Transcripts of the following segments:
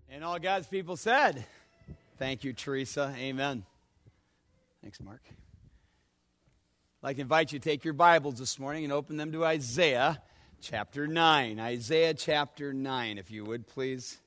And all God's people said, thank you, Teresa. Amen. Thanks, Mark. I'd like to invite you to take your Bibles this morning and open them to Isaiah chapter 9. Isaiah chapter 9, if you would, please.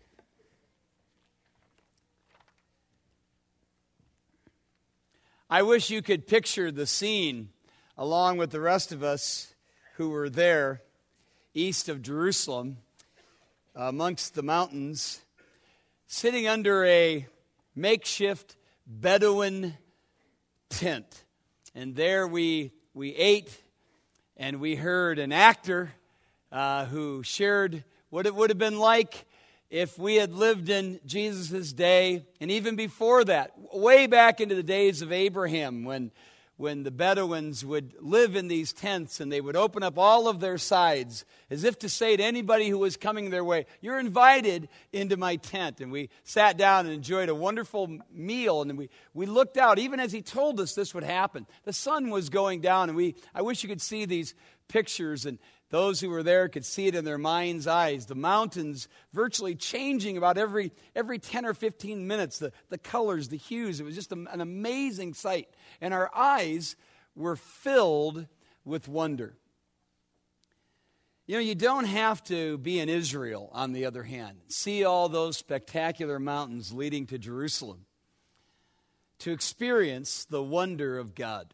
I wish you could picture the scene along with the rest of us who were there east of Jerusalem amongst the mountains, sitting under a makeshift Bedouin tent. And there we ate and we heard an actor who shared what it would have been like if we had lived in Jesus' day, and even before that, way back into the days of Abraham, when the Bedouins would live in these tents and they would open up all of their sides as if to say to anybody who was coming their way, you're invited into my tent. And we sat down and enjoyed a wonderful meal, and we looked out, even as he told us this would happen. The sun was going down, and I wish you could see these pictures, and those who were there could see it in their mind's eyes. The mountains virtually changing about every 10 or 15 minutes. The colors, the hues. It was just an amazing sight. And our eyes were filled with wonder. You know, you don't have to be in Israel, on the other hand, see all those spectacular mountains leading to Jerusalem to experience the wonder of God.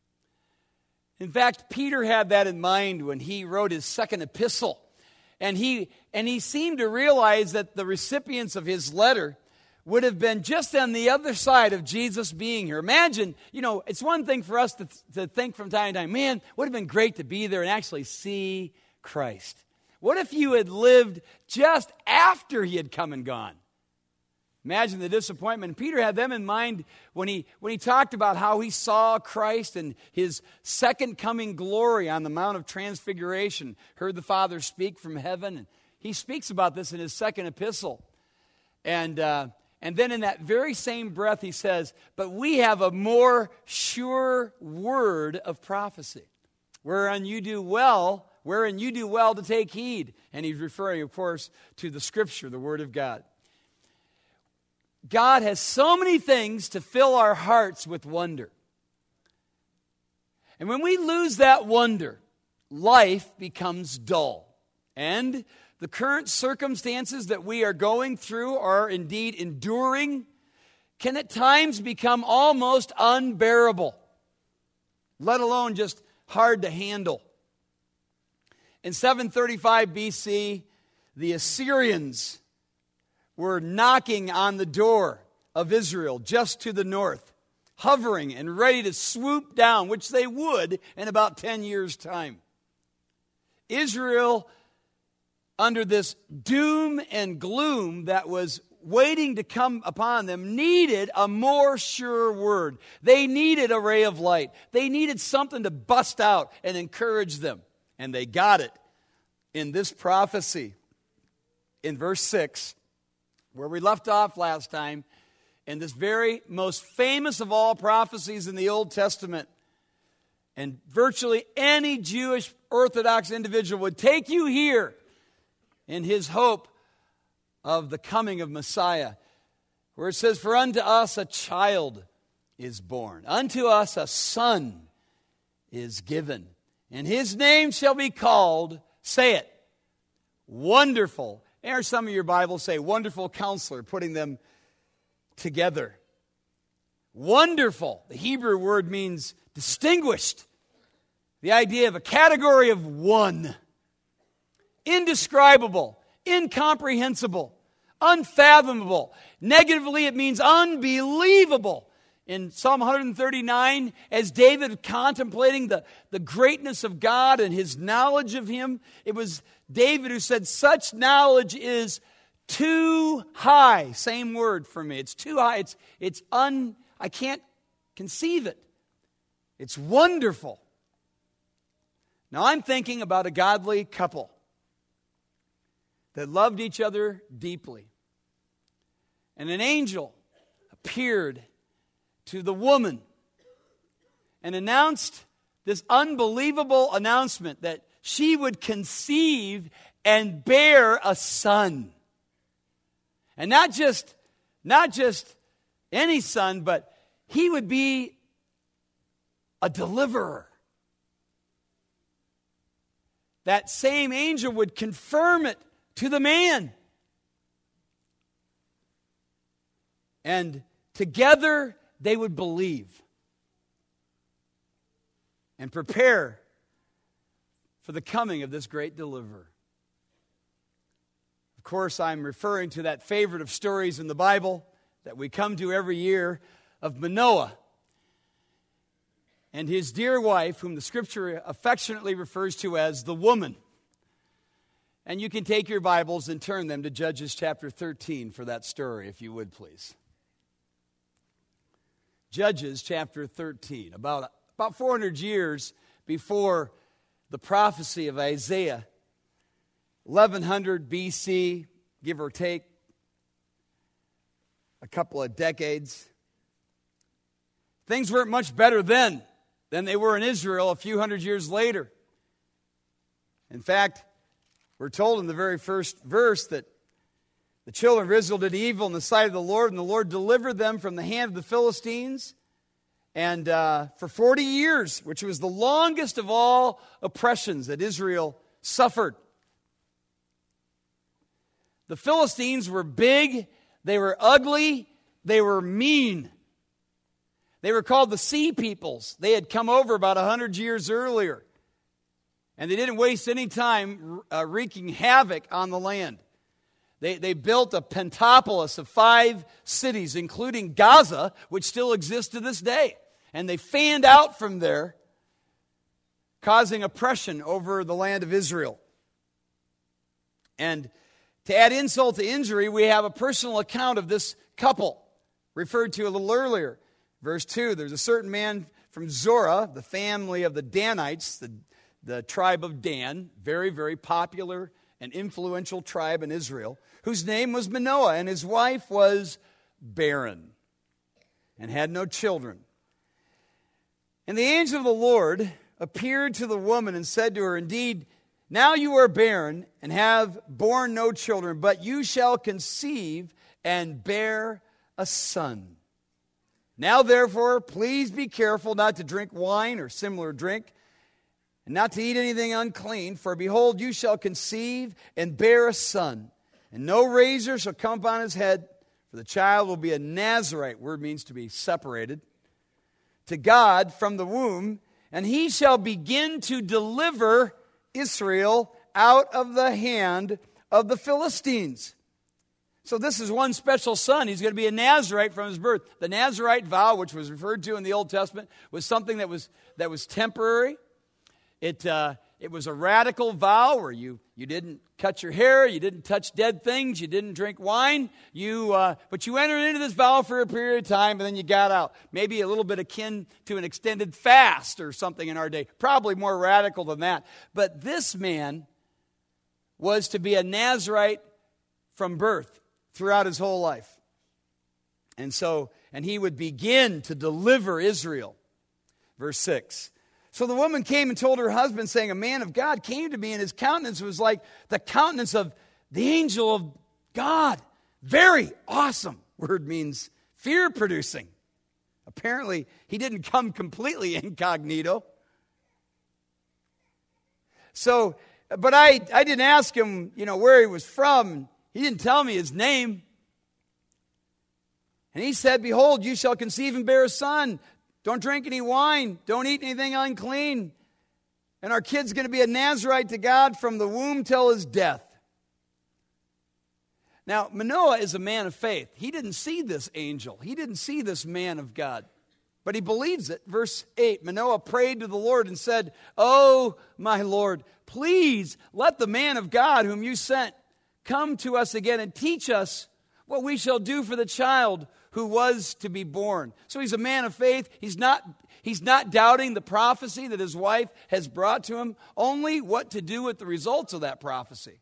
In fact, Peter had that in mind when he wrote his second epistle. And he seemed to realize that the recipients of his letter would have been just on the other side of Jesus being here. Imagine, it's one thing for us to think from time to time, man, it would have been great to be there and actually see Christ. What if you had lived just after he had come and gone? Imagine the disappointment. Peter had them in mind when he talked about how he saw Christ and his second coming glory on the Mount of Transfiguration, heard the Father speak from heaven. And he speaks about this in his second epistle. And then in that very same breath he says, but we have a more sure word of prophecy, wherein you do well to take heed. And he's referring, of course, to the Scripture, the Word of God. God has so many things to fill our hearts with wonder. And when we lose that wonder, life becomes dull. And the current circumstances that we are going through are indeed enduring, can at times become almost unbearable, let alone just hard to handle. In 735 BC, the Assyrians were knocking on the door of Israel just to the north, hovering and ready to swoop down, which they would in about 10 years' time. Israel, under this doom and gloom that was waiting to come upon them, needed a more sure word. They needed a ray of light. They needed something to bust out and encourage them. And they got it in this prophecy in verse 6. Where we left off last time, in this very most famous of all prophecies in the Old Testament. And virtually any Jewish Orthodox individual would take you here in his hope of the coming of Messiah. Where it says, for unto us a child is born, unto us a son is given, and his name shall be called, say it, Wonderful. Or some of your Bibles say Wonderful Counselor, putting them together. Wonderful. The Hebrew word means distinguished. The idea of a category of one. Indescribable, incomprehensible, unfathomable. Negatively, it means unbelievable. In Psalm 139, as David contemplating the greatness of God and his knowledge of him, it was David who said, such knowledge is too high. Same word for me. It's too high. I can't conceive it. It's wonderful. Now I'm thinking about a godly couple that loved each other deeply. And an angel appeared to the woman and announced this unbelievable announcement that she would conceive and bear a son. And not just any son, but he would be a deliverer. That same angel would confirm it to the man. And together they would believe and prepare for the coming of this great deliverer. Of course, I'm referring to that favorite of stories in the Bible that we come to every year of Manoah and his dear wife, whom the Scripture affectionately refers to as the woman. And you can take your Bibles and turn them to Judges chapter 13 for that story, if you would, please. Judges chapter 13, about 400 years before the prophecy of Isaiah, 1100 BC, give or take a couple of decades. Things weren't much better then than they were in Israel a few hundred years later. In fact, we're told in the very first verse that the children of Israel did evil in the sight of the Lord, and the Lord delivered them from the hand of the Philistines. And for 40 years, which was the longest of all oppressions that Israel suffered. The Philistines were big, they were ugly, they were mean. They were called the Sea Peoples. They had come over about 100 years earlier. And they didn't waste any time wreaking havoc on the land. They built a pentapolis of 5 cities, including Gaza, which still exists to this day. And they fanned out from there, causing oppression over the land of Israel. And to add insult to injury, we have a personal account of this couple, referred to a little earlier. Verse 2, there's a certain man from Zorah, the family of the Danites, the tribe of Dan, very, very popular and influential tribe in Israel, whose name was Manoah, and his wife was barren and had no children. And the angel of the Lord appeared to the woman and said to her, "Indeed, now you are barren and have borne no children, but you shall conceive and bear a son. Now, therefore, please be careful not to drink wine or similar drink, and not to eat anything unclean, for behold, you shall conceive and bear a son, and no razor shall come upon his head, for the child will be a Nazarite," word means to be separated, "to God from the womb, and he shall begin to deliver Israel out of the hand of the Philistines." So this is one special son. He's going to be a Nazarite from his birth. The Nazarite vow, which was referred to in the Old Testament, was something that was temporary. It was a radical vow where you didn't cut your hair, you didn't touch dead things, you didn't drink wine, but you entered into this vow for a period of time and then you got out. Maybe a little bit akin to an extended fast or something in our day. Probably more radical than that. But this man was to be a Nazarite from birth throughout his whole life. And he would begin to deliver Israel. Verse 6. So the woman came and told her husband, saying, "A man of God came to me, and his countenance was like the countenance of the angel of God." Very awesome. Word means fear-producing. Apparently, he didn't come completely incognito. So, but I didn't ask him, where he was from. He didn't tell me his name. And he said, "Behold, you shall conceive and bear a son. Don't drink any wine. Don't eat anything unclean. And our kid's going to be a Nazarite to God from the womb till his death." Now, Manoah is a man of faith. He didn't see this angel. He didn't see this man of God. But he believes it. Verse 8, Manoah prayed to the Lord and said, "Oh, my Lord, please let the man of God whom you sent come to us again and teach us what we shall do for the child who was to be born." So he's a man of faith. He's not doubting the prophecy that his wife has brought to him, only what to do with the results of that prophecy.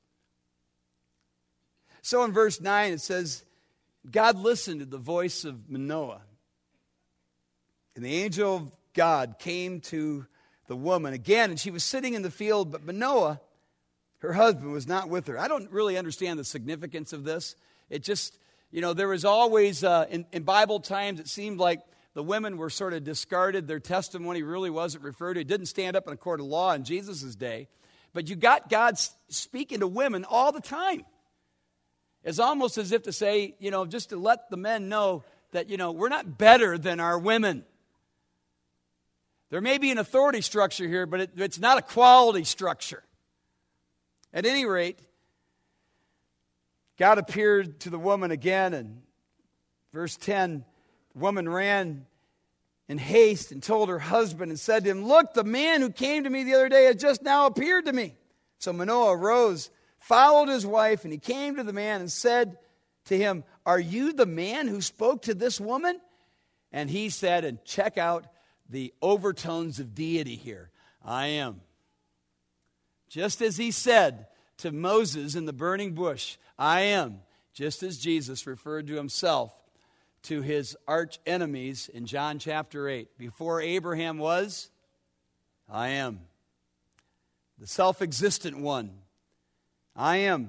So in verse 9 it says, God listened to the voice of Manoah. And the angel of God came to the woman again, and she was sitting in the field, but Manoah, her husband, was not with her. I don't really understand the significance of this. It just there was always, in Bible times, it seemed like the women were sort of discarded. Their testimony really wasn't referred to. It didn't stand up in a court of law in Jesus' day. But you got God speaking to women all the time. It's almost as if to say, just to let the men know that, we're not better than our women. There may be an authority structure here, but it's not a quality structure. At any rate, God appeared to the woman again, and verse 10, the woman ran in haste and told her husband and said to him, "Look, the man who came to me the other day has just now appeared to me." So Manoah arose, followed his wife, and he came to the man and said to him, "Are you the man who spoke to this woman?" And he said, and check out the overtones of deity here, "I am." Just as he said to Moses in the burning bush, "I am," just as Jesus referred to himself to his arch enemies in John chapter 8. Before Abraham was, I am. The self-existent one, I am.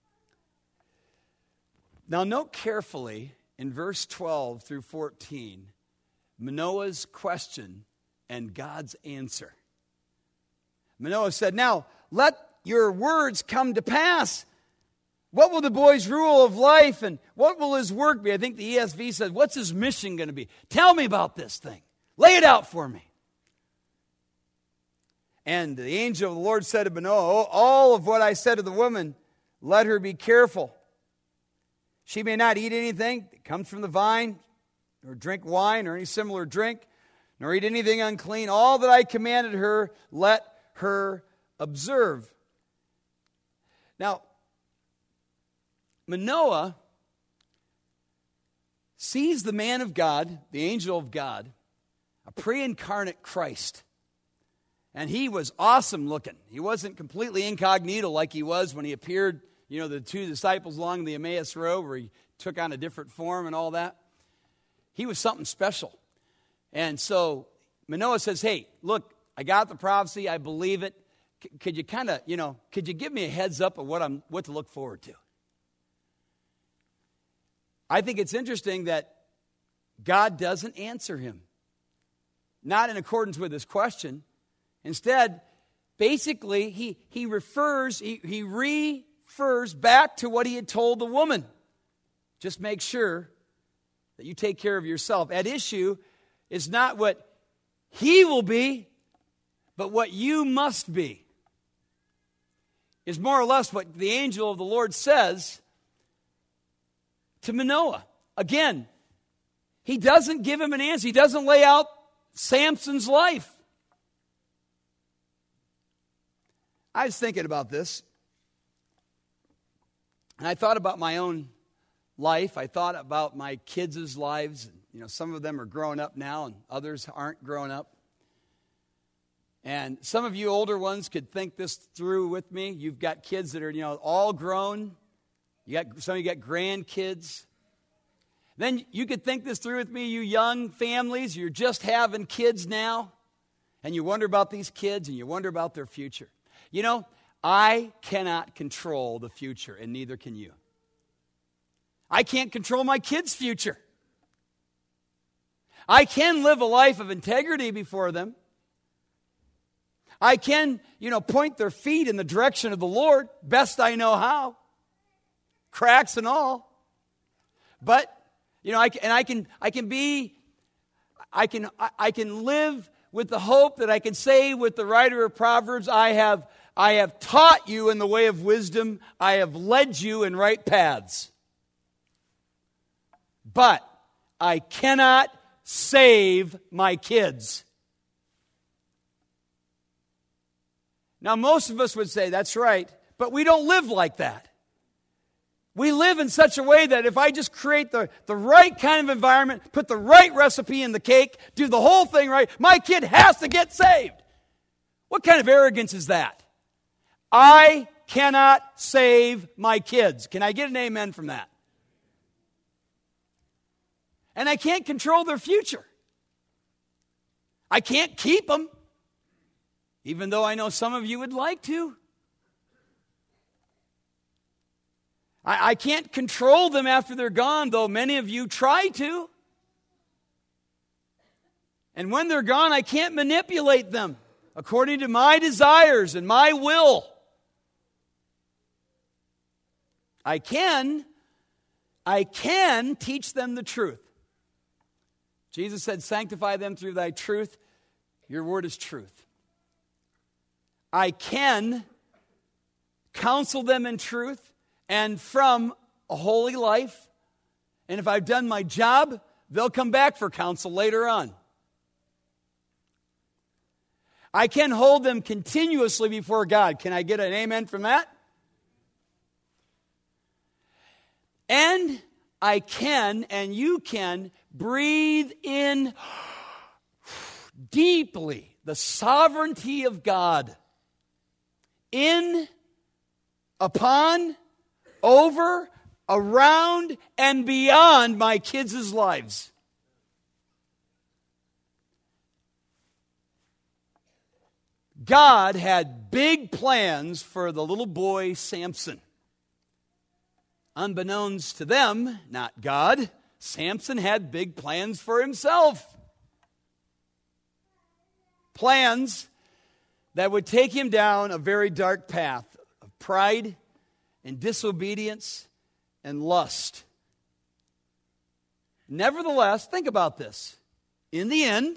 Now note carefully in verse 12 through 14, Manoah's question and God's answer. Manoah said, "Now let your words come to pass. What will the boy's rule of life and what will his work be?" I think the ESV says, "What's his mission going to be? Tell me about this thing. Lay it out for me." And the angel of the Lord said to Manoah, "All of what I said to the woman, let her be careful. She may not eat anything that comes from the vine, nor drink wine or any similar drink, nor eat anything unclean. All that I commanded her, let her observe." Now, Manoah sees the man of God, the angel of God, a pre-incarnate Christ. And he was awesome looking. He wasn't completely incognito like he was when he appeared, the two disciples along the Emmaus Road where he took on a different form and all that. He was something special. And so Manoah says, "Hey, look, I got the prophecy. I believe it. Could you could you give me a heads up of what to look forward to?" I think it's interesting that God doesn't answer him. Not in accordance with his question. Instead, basically, he refers back to what he had told the woman. Just make sure that you take care of yourself. At issue is not what he will be, but what you must be. Is more or less what the angel of the Lord says to Manoah. Again, he doesn't give him an answer. He doesn't lay out Samson's life. I was thinking about this, and I thought about my own life. I thought about my kids' lives. Some of them are grown up now, and others aren't grown up. And some of you older ones could think this through with me. You've got kids that are, all grown. Some of you got grandkids. Then you could think this through with me, you young families. You're just having kids now, and you wonder about these kids, and you wonder about their future. I cannot control the future, and neither can you. I can't control my kids' future. I can live a life of integrity before them. I can, point their feet in the direction of the Lord, best I know how. Cracks and all. But, I can live with the hope that I can say with the writer of Proverbs, I have taught you in the way of wisdom. I have led you in right paths. But I cannot save my kids. Now, most of us would say, that's right, but we don't live like that. We live in such a way that if I just create the right kind of environment, put the right recipe in the cake, do the whole thing right, my kid has to get saved. What kind of arrogance is that? I cannot save my kids. Can I get an amen from that? And I can't control their future. I can't keep them, even though I know some of you would like to. I can't control them after they're gone, though many of you try to. And when they're gone, I can't manipulate them according to my desires and my will. I can teach them the truth. Jesus said, sanctify them through thy truth. Your word is truth. I can counsel them in truth and from a holy life. And if I've done my job, they'll come back for counsel later on. I can hold them continuously before God. Can I get an amen from that? And I can, and you can, breathe in deeply the sovereignty of God. In, upon, over, around, and beyond my kids' lives. God had big plans for the little boy Samson. Unbeknownst to them, not God, Samson had big plans for himself. Plans that would take him down a very dark path of pride and disobedience and lust. Nevertheless, think about this. In the end,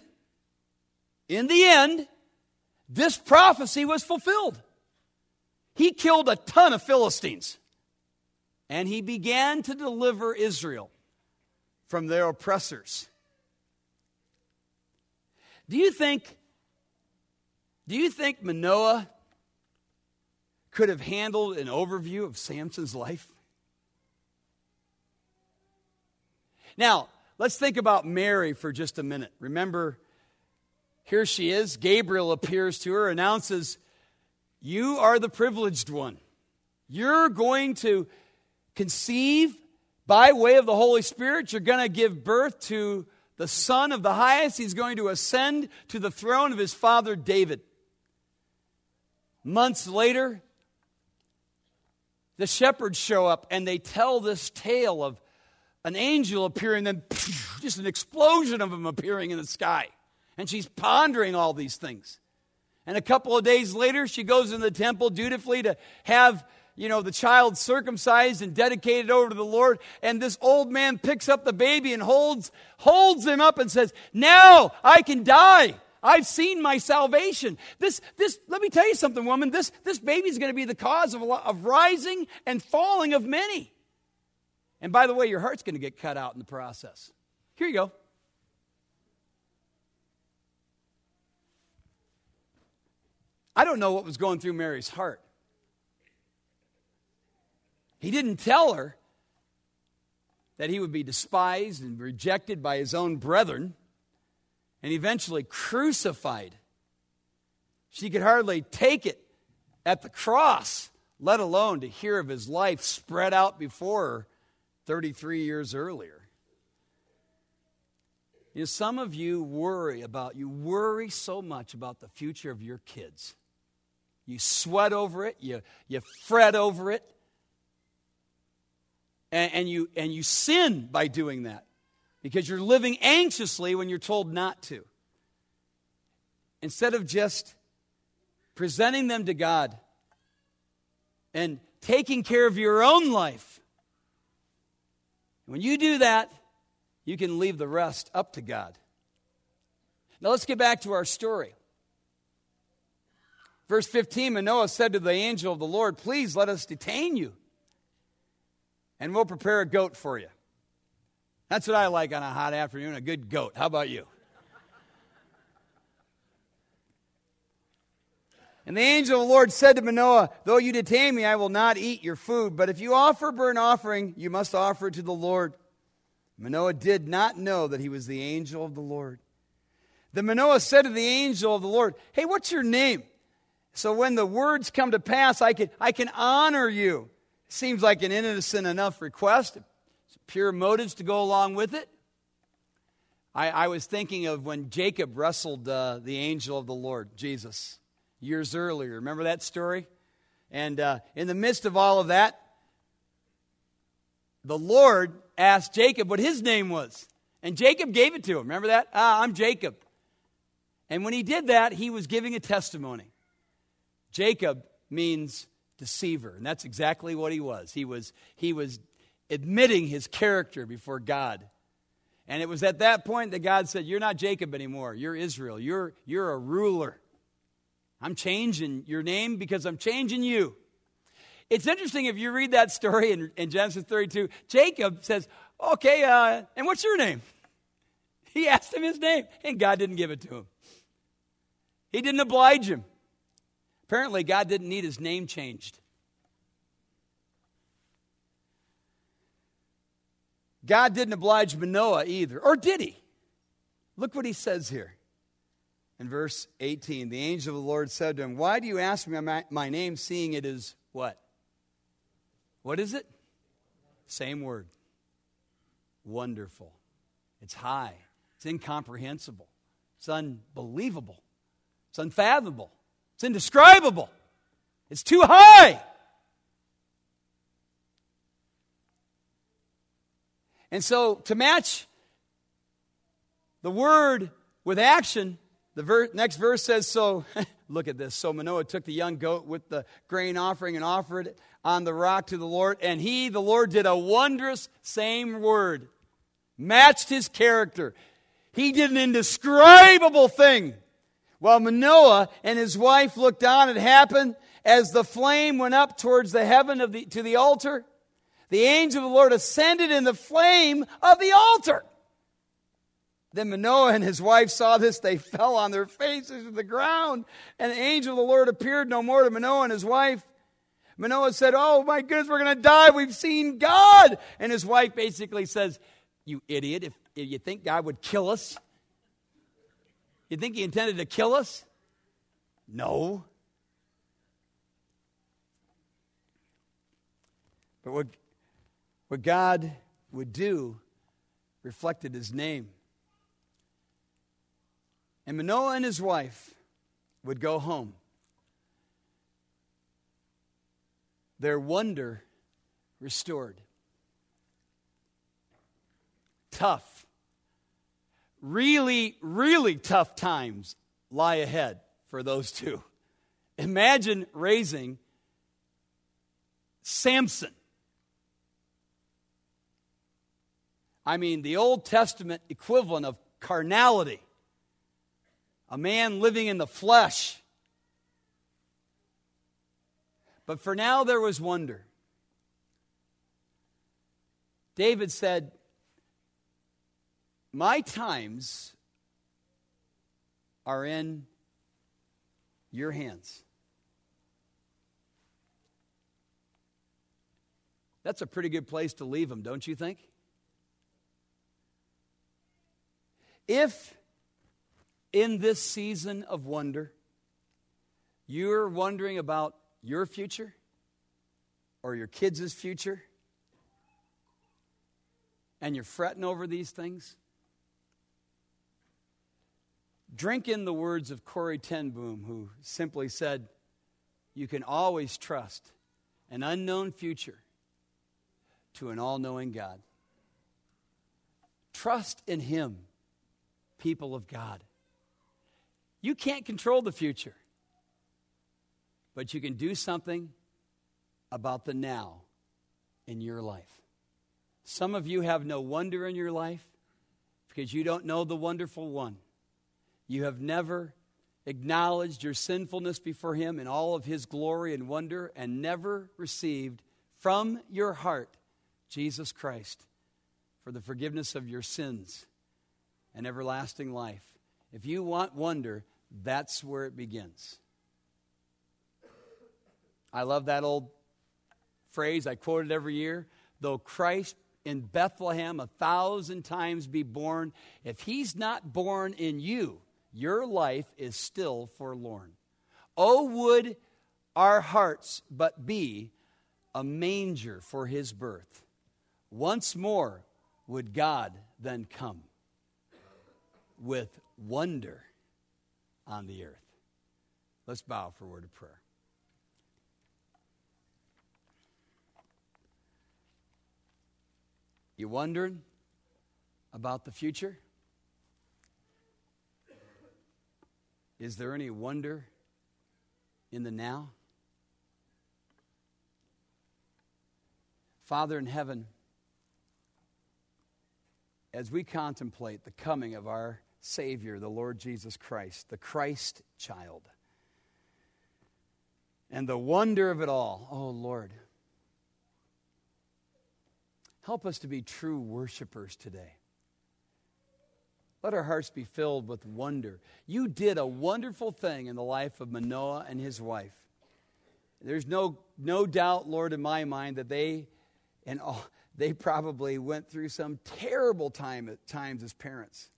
this prophecy was fulfilled. He killed a ton of Philistines. And he began to deliver Israel from their oppressors. Do you think Manoah could have handled an overview of Samson's life? Now, let's think about Mary for just a minute. Remember, here she is. Gabriel appears to her, announces, you are the privileged one. You're going to conceive by way of the Holy Spirit. You're going to give birth to the Son of the Highest. He's going to ascend to the throne of his father David. Months later, the shepherds show up and they tell this tale of an angel appearing, then just an explosion of him appearing in the sky. And she's pondering all these things. And a couple of days later, she goes in the temple dutifully to have the child circumcised and dedicated over to the Lord. And this old man picks up the baby and holds him up and says, now I can die. I've seen my salvation. This. Let me tell you something, woman. This baby is going to be the cause of rising and falling of many. And by the way, your heart's going to get cut out in the process. Here you go. I don't know what was going through Mary's heart. He didn't tell her that he would be despised and rejected by his own brethren and eventually crucified. She could hardly take it at the cross, let alone to hear of his life spread out before her 33 years earlier. Some of you worry so much about the future of your kids. You sweat over it, you fret over it. And you sin by doing that because you're living anxiously when you're told not to. Instead of just presenting them to God and taking care of your own life. When you do that, you can leave the rest up to God. Now let's get back to our story. Verse 15, Manoah said to the angel of the Lord, please let us detain you, and we'll prepare a goat for you. That's what I like on a hot afternoon, a good goat. How about you? And the angel of the Lord said to Manoah, though you detain me, I will not eat your food. But if you offer burnt offering, you must offer it to the Lord. Manoah did not know that he was the angel of the Lord. Then Manoah said to the angel of the Lord, hey, what's your name? So when the words come to pass, I can honor you. Seems like an innocent enough request. Pure motives to go along with it. I was thinking of when Jacob wrestled the angel of the Lord, Jesus, years earlier. Remember that story? And in the midst of all of that, the Lord asked Jacob what his name was. And Jacob gave it to him. Remember that? I'm Jacob. And when he did that, he was giving a testimony. Jacob means deceiver, and that's exactly what he was. He was admitting his character before God. And it was at that point that God said, you're not Jacob anymore. You're Israel. You're a ruler. I'm changing your name because I'm changing you. It's interesting if you read that story in Genesis 32. Jacob says, okay, and what's your name? He asked him his name, and God didn't give it to him. He didn't oblige him. Apparently, God didn't need his name changed. God didn't oblige Manoah either. Or did he? Look what he says here. In verse 18, the angel of the Lord said to him, why do you ask me my name, seeing it is what? What is it? Same word. Wonderful. It's high. It's incomprehensible. It's unbelievable. It's unfathomable. It's indescribable. It's too high. And so to match the word with action, the next verse says, so, look at this. So Manoah took the young goat with the grain offering and offered it on the rock to the Lord. And he, the Lord, did a wondrous, same word, matched his character. He did an indescribable thing. While Manoah and his wife looked on, it happened as the flame went up towards the heaven to the altar. The angel of the Lord ascended in the flame of the altar. Then Manoah and his wife saw this. They fell on their faces to the ground. And the angel of the Lord appeared no more to Manoah and his wife. Manoah said, oh my goodness, we're going to die. We've seen God. And his wife basically says, you idiot, if you think God would kill us, you think he intended to kill us? No. But what God would do reflected his name. And Manoah and his wife would go home. Their wonder restored. Tough. Really, really tough times lie ahead for those two. Imagine raising Samson. I mean, the Old Testament equivalent of carnality. A man living in the flesh. But for now there was wonder. David said, my times are in your hands. That's a pretty good place to leave them, don't you think? If in this season of wonder, you're wondering about your future or your kids' future, and you're fretting over these things, drink in the words of Corrie ten Boom, who simply said, you can always trust an unknown future to an all-knowing God. Trust in him, people of God. You can't control the future, but you can do something about the now in your life. Some of you have no wonder in your life because you don't know the wonderful one. You have never acknowledged your sinfulness before him in all of his glory and wonder, and never received from your heart Jesus Christ for the forgiveness of your sins and everlasting life. If you want wonder, that's where it begins. I love that old phrase. I quote it every year. Though Christ in Bethlehem 1,000 times be born, if he's not born in you, your life is still forlorn. Oh, would our hearts but be a manger for his birth. Once more would God then come with wonder on the earth. Let's bow for a word of prayer. You wondering about the future? Is there any wonder in the now? Father in heaven, as we contemplate the coming of our Savior, the Lord Jesus Christ, the Christ child, and the wonder of it all, oh Lord, help us to be true worshipers today. Let our hearts be filled with wonder. You did a wonderful thing in the life of Manoah and his wife. There's no doubt, Lord, in my mind that they probably went through some terrible time at times as parents,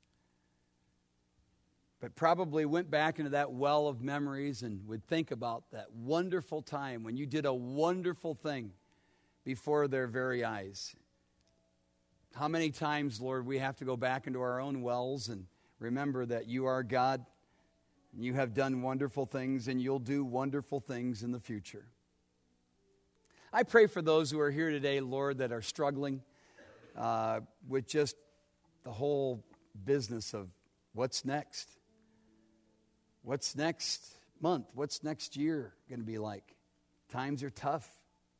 but probably went back into that well of memories and would think about that wonderful time when you did a wonderful thing before their very eyes. How many times, Lord, we have to go back into our own wells and remember that you are God, and you have done wonderful things, and you'll do wonderful things in the future. I pray for those who are here today, Lord, that are struggling with just the whole business of what's next. What's next month? What's next year going to be like? Times are tough.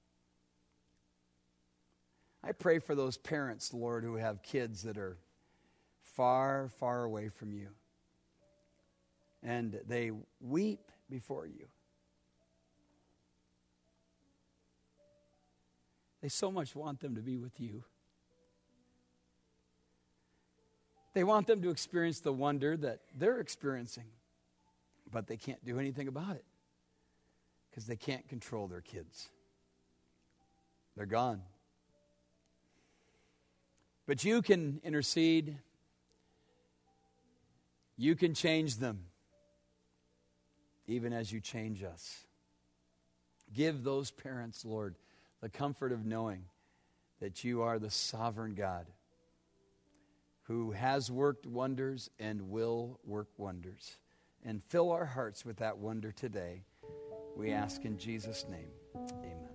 I pray for those parents, Lord, who have kids that are far, far away from you. And they weep before you. They so much want them to be with you. They want them to experience the wonder that they're experiencing. But they can't do anything about it because they can't control their kids. They're gone. But you can intercede. You can change them, even as you change us. Give those parents, Lord, the comfort of knowing that you are the sovereign God who has worked wonders and will work wonders. And fill our hearts with that wonder today. We ask in Jesus' name. Amen.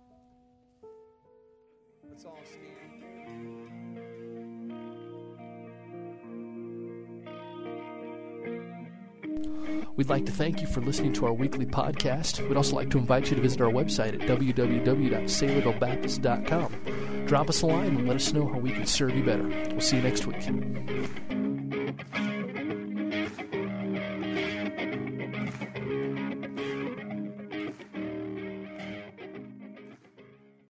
Let's all stand. We'd like to thank you for listening to our weekly podcast. We'd also like to invite you to visit our website at www.saylorvillebaptist.com. Drop us a line and let us know how we can serve you better. We'll see you next week.